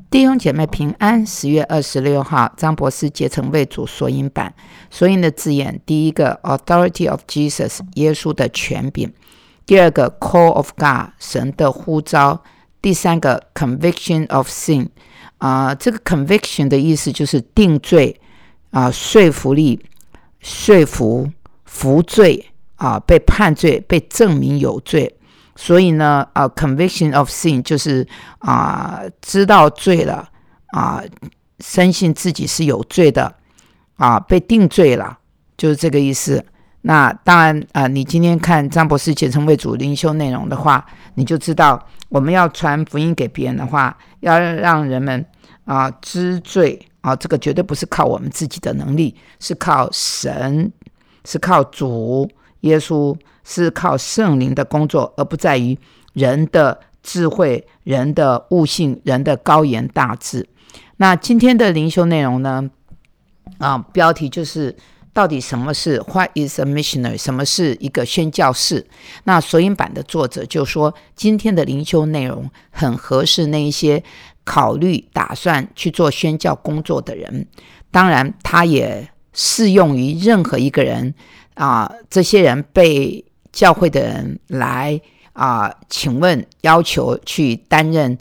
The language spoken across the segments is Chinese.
弟兄姐妹平安，10月26号，张博士结成为主索引版。索引的字眼，第一个 authority of Jesus， 耶稣的权柄；第二个 call of God， 神的呼召；第三个 conviction of sin，这个 conviction 的意思就是定罪，说服力、说服、服罪，被判罪、被证明有罪。所以呢conviction of sin 就是知道罪了，深信自己是有罪的，被定罪了，就是这个意思。那当然你今天看张博士结成为主灵修内容的话，你就知道我们要传福音给别人的话，要让人们知罪，这个绝对不是靠我们自己的能力，是靠神，是靠主耶稣，是靠圣灵的工作，而不在于人的智慧、人的悟性、人的高言大志。那今天的灵修内容呢，标题就是到底什么是 What is a missionary？ 什么是一个宣教士？那索引版的作者就说，今天的灵修内容很合适那一些考虑打算去做宣教工作的人，当然他也适用于任何一个人，这些人被教会的人来请问要求去担任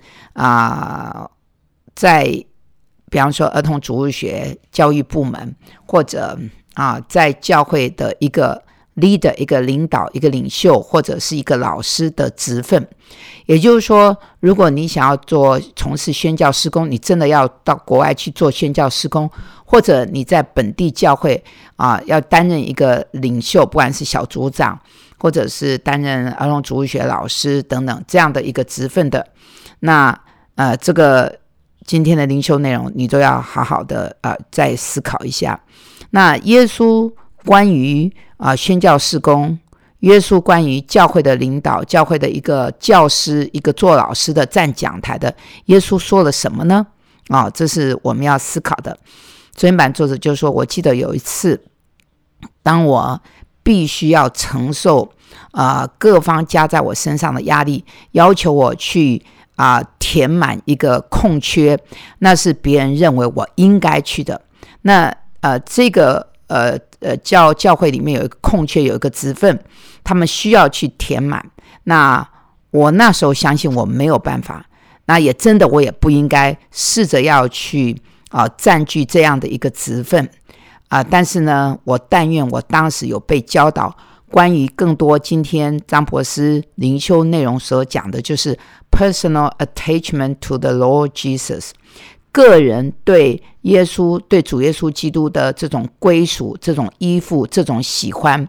在比方说儿童主日学教育部门，或者在教会的一个 leader， 一个领导、一个领袖，或者是一个老师的职分。也就是说，如果你想要从事宣教事工，你真的要到国外去做宣教事工，或者你在本地教会要担任一个领袖，不管是小组长，或者是担任儿童主日学老师等等这样的一个职分的，那这个今天的灵修内容你都要好好的再思考一下。那耶稣关于宣教事工，耶稣关于教会的领导，教会的一个教师，一个做老师的站讲台的，耶稣说了什么呢？这是我们要思考的。索引版作者就说，我记得有一次，当我必须要承受各方加在我身上的压力，要求我去填满一个空缺，那是别人认为我应该去的。那这个教会里面有一个空缺，有一个职分，他们需要去填满。那我那时候相信我没有办法，那也真的我也不应该试着要去占据这样的一个职分但是呢，我但愿我当时有被教导关于更多今天张博士灵修内容所讲的，就是 personal attachment to the Lord Jesus， 个人对耶稣、对主耶稣基督的这种归属、这种依附、这种喜欢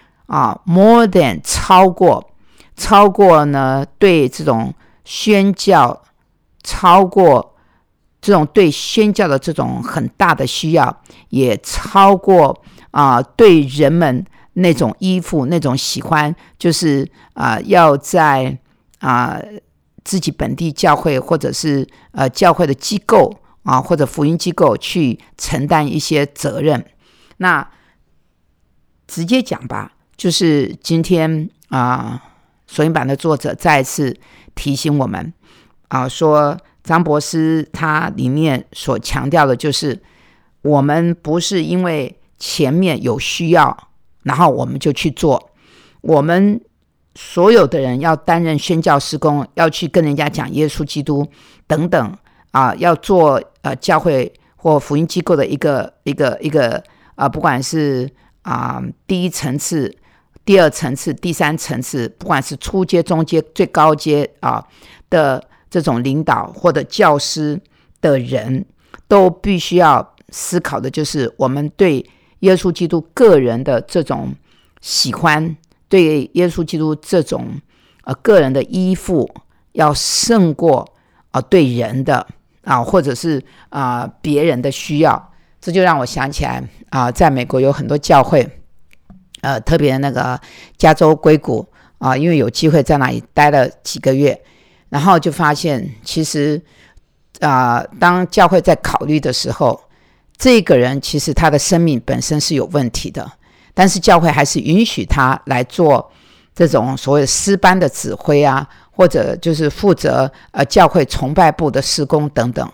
more than 超过呢对这种宣教，超过这种对宣教的这种很大的需要，也超过对人们那种依附、那种喜欢，就是要在自己本地教会，或者是教会的机构或者福音机构去承担一些责任。那直接讲吧，就是今天索引版的作者再一次提醒我们说张博士他里面所强调的就是，我们不是因为前面有需要然后我们就去做，我们所有的人要担任宣教事工，要去跟人家讲耶稣基督等等要做教会或福音机构的一个不管是第一层次、第二层次、第三层次，不管是初阶、中阶、最高阶的这种领导或者教师的人，都必须要思考的就是我们对耶稣基督个人的这种喜欢，对耶稣基督这种个人的依附，要胜过对人的或者是别人的需要。这就让我想起来在美国有很多教会，特别那个加州硅谷因为有机会在那里待了几个月，然后就发现其实当教会在考虑的时候，这个人其实他的生命本身是有问题的，但是教会还是允许他来做这种所谓的诗班的指挥或者就是负责教会崇拜部的事工等等。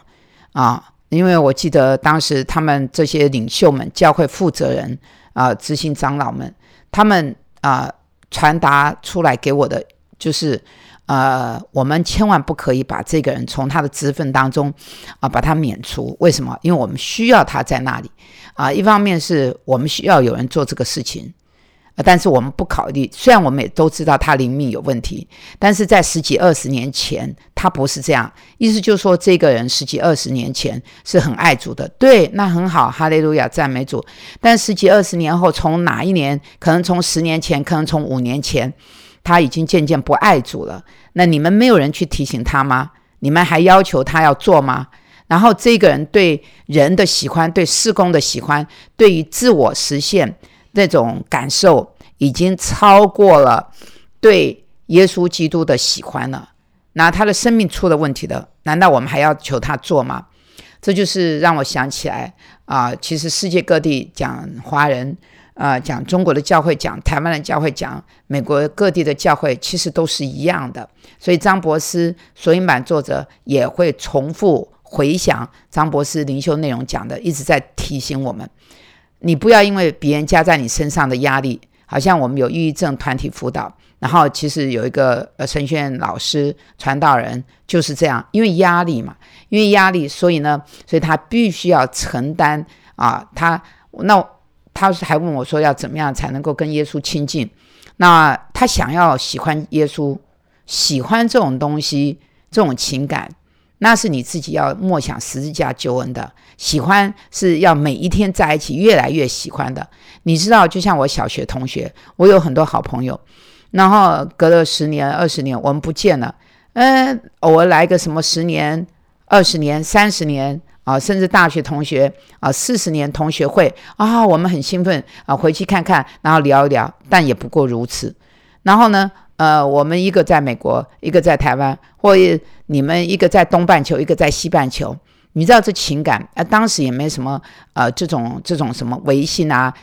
因为我记得当时他们这些领袖们、教会负责人执行长老们，他们传达出来给我的就是我们千万不可以把这个人从他的职分当中把他免除。为什么？因为我们需要他在那里一方面是我们需要有人做这个事情，但是我们不考虑，虽然我们也都知道他灵命有问题，但是在10几20年前他不是这样。意思就是说这个人10几20年前是很爱主的，对，那很好，哈利路亚，赞美主。但10几20年后，从哪一年，可能从10年前，可能从5年前，他已经渐渐不爱主了。那你们没有人去提醒他吗？你们还要求他要做吗？然后这个人对人的喜欢，对事工的喜欢，对于自我实现那种感受已经超过了对耶稣基督的喜欢了。那他的生命出了问题了，难道我们还要求他做吗？这就是让我想起来其实世界各地讲华人讲中国的教会，讲台湾的教会，讲美国各地的教会，其实都是一样的。所以张博士索引版作者也会重复回想张博士灵修内容讲的，一直在提醒我们，你不要因为别人加在你身上的压力，好像我们有抑郁症团体辅导，然后其实有一个神学院老师传道人就是这样，因为压力嘛，因为压力，所以他必须要承担他还问我说要怎么样才能够跟耶稣亲近。那他想要喜欢耶稣，喜欢这种东西，这种情感，那是你自己要默想十字架救恩的。喜欢是要每一天在一起，越来越喜欢的。你知道，就像我小学同学，我有很多好朋友，然后隔了10年20年我们不见了，偶尔来个什么10年20年30年甚至大学同学40年同学会我们很兴奋回去看看，然后聊一聊，但也不过如此。然后呢我们一个在美国，一个在台湾，或你们一个在东半球，一个在西半球，你知道这情感当时也没什么这种什么微信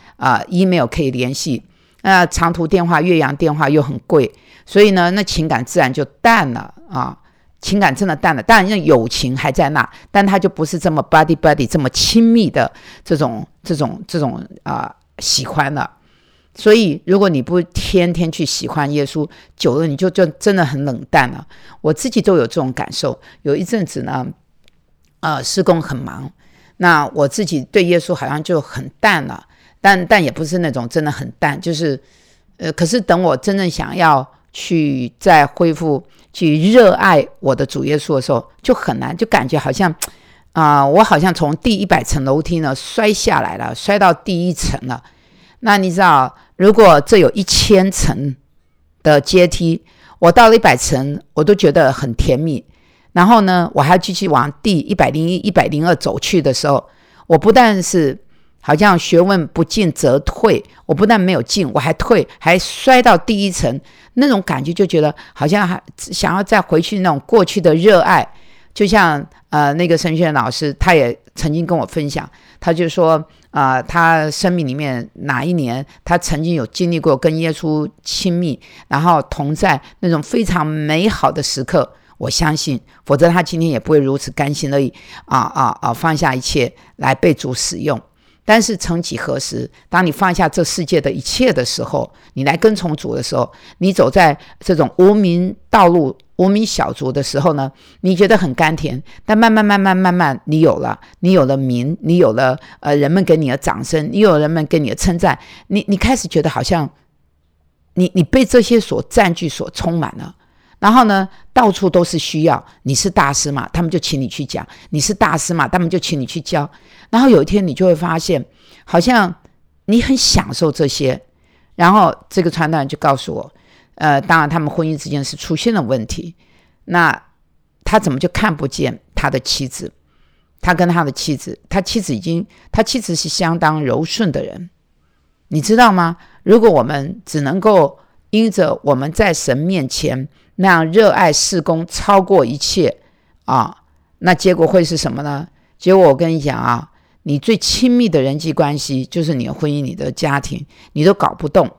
email 可以联系，长途电话、越洋电话又很贵，所以呢那情感自然就淡了情感真的淡了。当然友情还在那，但它就不是这么 buddy 这么亲密的这种喜欢了。所以如果你不天天去喜欢耶稣，久了你就真的很冷淡了。我自己都有这种感受。有一阵子呢事工很忙，那我自己对耶稣好像就很淡了，但也不是那种真的很淡，就是可是等我真正想要去再恢复去热爱我的主耶稣的时候，就很难，就感觉好像我好像从第100层楼梯呢摔下来了，摔到第1层了。那你知道，如果这有1000层的阶梯，我到了100层我都觉得很甜蜜，然后呢我还要继续往第101、102走去的时候，我不但是好像学问不进则退，我不但没有进，我还退，还摔到第1层，那种感觉就觉得好像还想要再回去那种过去的热爱。就像那个神学院老师他也曾经跟我分享，他就说他生命里面哪一年他曾经有经历过跟耶稣亲密，然后同在那种非常美好的时刻。我相信，否则他今天也不会如此甘心乐意放下一切来被主使用。但是曾几何时，当你放下这世界的一切的时候，你来跟从主的时候，你走在这种无名道路、无名小卒的时候呢，你觉得很甘甜，但慢慢你有了名，你有了人们给你的掌声，你有人们给你的称赞，你开始觉得好像你被这些所占据、所充满了。然后呢到处都是需要，你是大师嘛，他们就请你去讲，你是大师嘛，他们就请你去教。然后有一天你就会发现，好像你很享受这些。然后这个传道人就告诉我当然他们婚姻之间是出现了问题，那他怎么就看不见他的妻子，他跟他的妻子，他妻子是相当柔顺的人，你知道吗？如果我们只能够因着我们在神面前那样热爱事工超过一切那结果会是什么呢？结果我跟你讲你最亲密的人际关系就是你的婚姻、你的家庭，你都搞不动。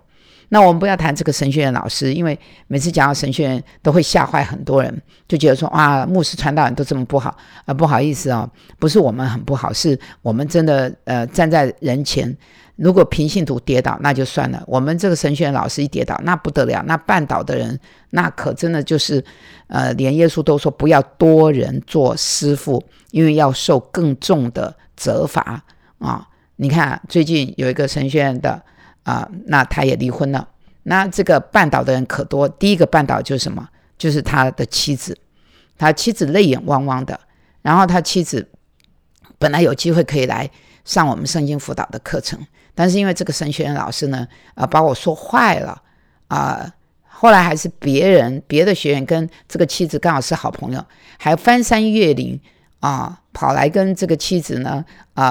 那我们不要谈这个神学院老师，因为每次讲到神学院都会吓坏很多人，就觉得说牧师传道人都这么不好不好意思不是我们很不好，是我们真的站在人前，如果平信徒跌倒那就算了，我们这个神学院老师一跌倒那不得了，那绊倒的人那可真的就是连耶稣都说不要多人做师傅，因为要受更重的责罚你看最近有一个神学院的那他也离婚了，那这个绊倒的人可多，第一个绊倒就是什么？就是他的妻子，他妻子泪眼汪汪的，然后他妻子本来有机会可以来上我们圣经辅导的课程，但是因为这个神学院老师呢把我说坏了后来还是别的学员跟这个妻子刚好是好朋友，还翻山越岭跑来跟这个妻子呢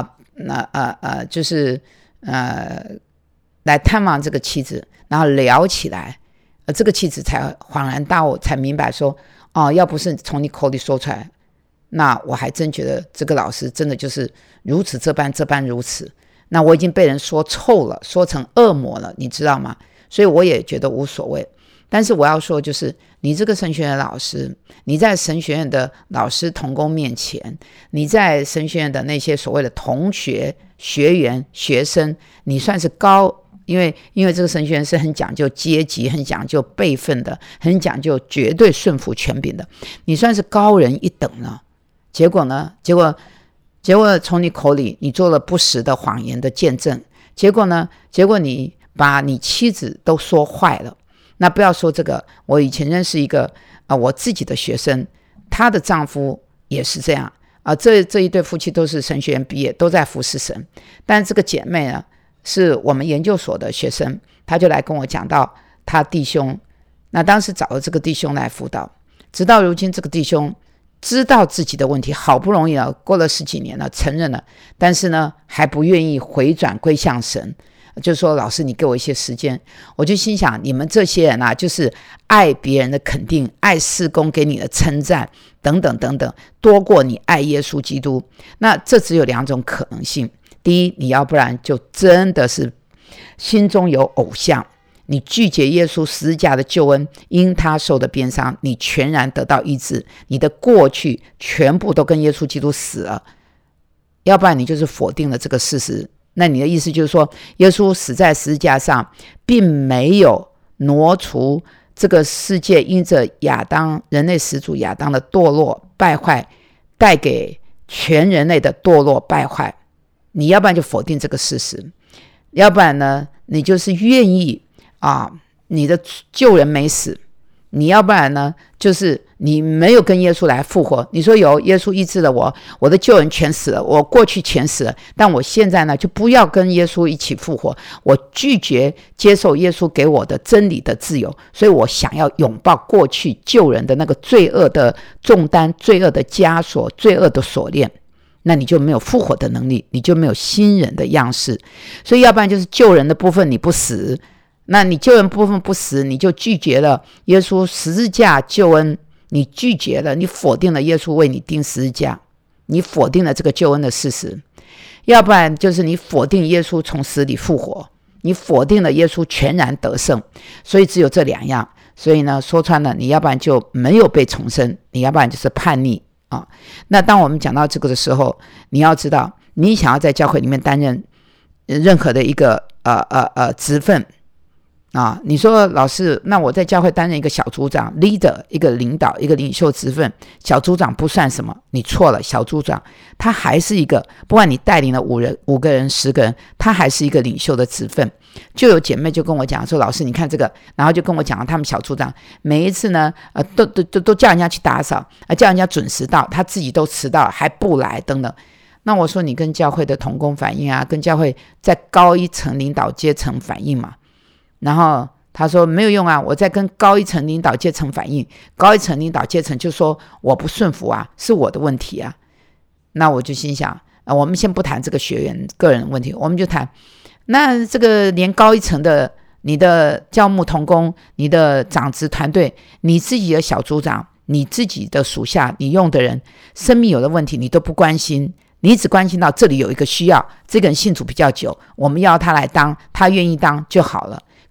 就是来探望这个妻子，然后聊起来这个妻子才恍然大悟，才明白说要不是从你口里说出来，那我还真觉得这个老师真的就是如此这般如此，那我已经被人说臭了，说成恶魔了，你知道吗？所以我也觉得无所谓。但是我要说就是你这个神学院老师，你在神学院的老师同工面前，你在神学院的那些所谓的同学学员学生，你算是高，因为这个神学院是很讲究阶级，很讲究辈分的，很讲究绝对顺服权柄的，你算是高人一等了。结果呢？结果从你口里你做了不实的谎言的见证，结果呢？结果你把你妻子都说坏了。那不要说这个，我以前认识一个我自己的学生，她的丈夫也是这样这一对夫妻都是神学院毕业，都在服侍神，但这个姐妹呢是我们研究所的学生，她就来跟我讲到她弟兄，那当时找了这个弟兄来辅导，直到如今这个弟兄知道自己的问题，好不容易过了10几年了，承认了，但是呢还不愿意回转归向神，就说老师你给我一些时间。我就心想你们这些人就是爱别人的肯定，爱事工给你的称赞等等等等，多过你爱耶稣基督。那这只有2种可能性，第一，你要不然就真的是心中有偶像，你拒绝耶稣十字架的救恩，因他受的鞭伤你全然得到医治，你的过去全部都跟耶稣基督死了，要不然你就是否定了这个事实。那你的意思就是说耶稣死在十字架上并没有挪除这个世界因着人类始祖亚当的堕落败坏带给全人类的堕落败坏，你要不然就否定这个事实，要不然呢你就是愿意你的救人没死，你要不然呢就是你没有跟耶稣来复活，你说有耶稣医治了我的救人全死了，我过去全死了，但我现在呢就不要跟耶稣一起复活，我拒绝接受耶稣给我的真理的自由，所以我想要拥抱过去救人的那个罪恶的重担，罪恶的枷锁，罪恶的锁链，那你就没有复活的能力，你就没有新人的样式。所以要不然就是救人的部分你不死，那你救人部分不死，你就拒绝了耶稣十字架救恩，你拒绝了，你否定了耶稣为你钉十字架，你否定了这个救恩的事实。要不然就是你否定耶稣从死里复活，你否定了耶稣全然得胜。所以只有这2样，所以呢说穿了，你要不然就没有被重生，你要不然就是叛逆那当我们讲到这个的时候，你要知道你想要在教会里面担任任何的一个职分你说老师，那我在教会担任一个小组长 leader， 一个领导，一个领袖职分，小组长不算什么，你错了，小组长他还是一个，不管你带领了5个人10个人，他还是一个领袖的职分。就有姐妹就跟我讲说，老师你看这个，然后就跟我讲他们小组长每一次呢都叫人家去打扫叫人家准时到，他自己都迟到还不来等等。那我说你跟教会的同工反映跟教会在高一层领导阶层反映嘛。然后他说没有用我在跟高一层领导阶层反映，高一层领导阶层就说我不顺服是我的问题那我就心想我们先不谈这个学员个人问题，我们就谈那这个连高一层的你的教牧同工，你的长职团队，你自己的小组长，你自己的属下，你用的人生命有的问题你都不关心，你只关心到这里有一个需要，这个人信主比较久，我们要他来当，他愿意当就好了。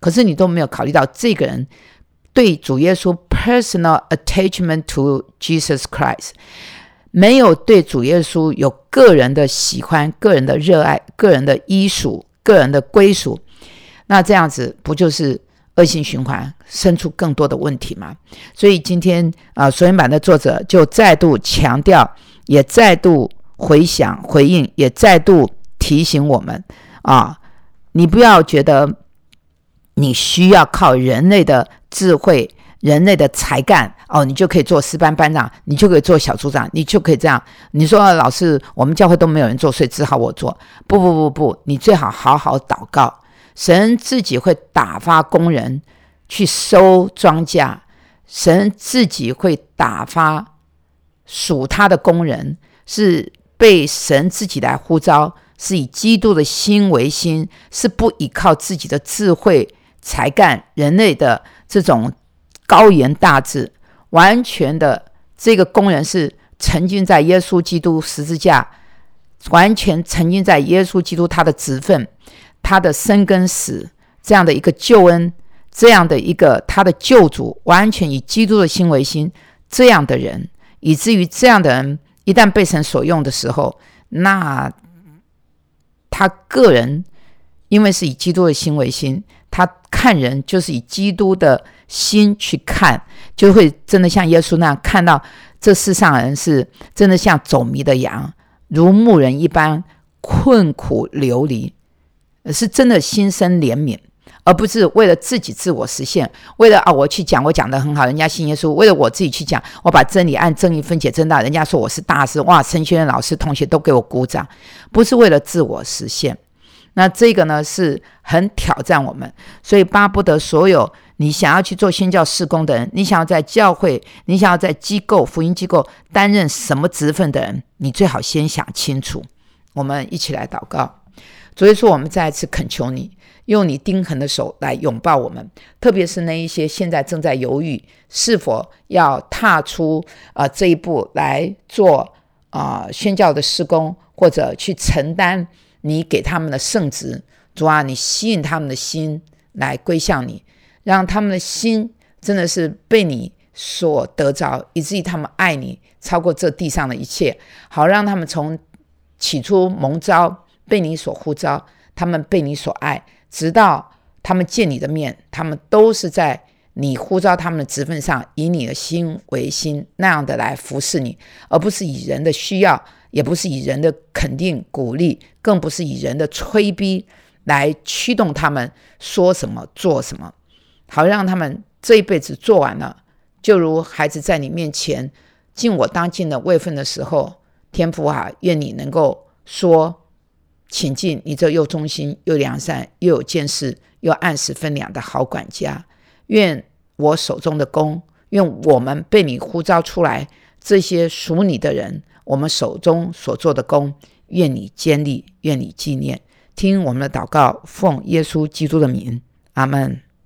可是你都没有考虑到这个人对主耶稣 personal attachment to Jesus Christ， 没有对主耶稣有个人的喜欢、个人的热爱、个人的依属、个人的归属，那这样子不就是恶性循环，生出更多的问题吗？所以今天索引版的作者就再度强调，也再度回应，也再度提醒我们你不要觉得你需要靠人类的智慧、人类的才干你就可以做师班班长，你就可以做小组长，你就可以这样。你说老师，我们教会都没有人做，所以只好我做。不，你最好好好祷告，神自己会打发工人去收庄稼，神自己会打发属他的工人，是被神自己来呼召，是以基督的心为心，是不依靠自己的智慧才干、人类的这种高言大志，完全的这个工人是沉浸在耶稣基督十字架，完全沉浸在耶稣基督他的职分、他的生跟死这样的一个救恩，这样的一个他的救主，完全以基督的心为心，这样的人，以至于这样的人一旦被神所用的时候，那他个人因为是以基督的心为心，他看人就是以基督的心去看，就会真的像耶稣那样看到这世上的人是真的像走迷的羊，如牧人一般困苦流离，是真的心生怜悯，而不是为了自己自我实现，为了我去讲，我讲得很好，人家信耶稣，为了我自己去讲，我把真理按正义分解真道，人家说我是大师，哇，神学院老师同学都给我鼓掌，不是为了自我实现。那这个呢是很挑战我们，所以巴不得所有你想要去做宣教事工的人，你想要在教会，你想要在机构、福音机构担任什么职分的人，你最好先想清楚。我们一起来祷告。主耶稣，我们再一次恳求你，用你钉痕的手来拥抱我们，特别是那一些现在正在犹豫是否要踏出这一步来做宣教的事工，或者去承担你给他们的圣职。主啊，你吸引他们的心来归向你，让他们的心真的是被你所得着，以至于他们爱你超过这地上的一切，好让他们从起初蒙召被你所呼召，他们被你所爱，直到他们见你的面，他们都是在你呼召他们的职分上以你的心为心，那样的来服侍你，而不是以人的需要，也不是以人的肯定鼓励，更不是以人的催逼来驱动他们说什么做什么，好让他们这一辈子做完了，就如孩子在你面前尽我当尽的位分的时候，天父啊，愿你能够说，请进你这又忠心又良善又有见识又按时分粮的好管家。愿我手中的工，愿我们被你呼召出来这些属你的人，我们手中所做的工，愿你坚立，愿你纪念。听我们的祷告，奉耶稣基督的名，阿们。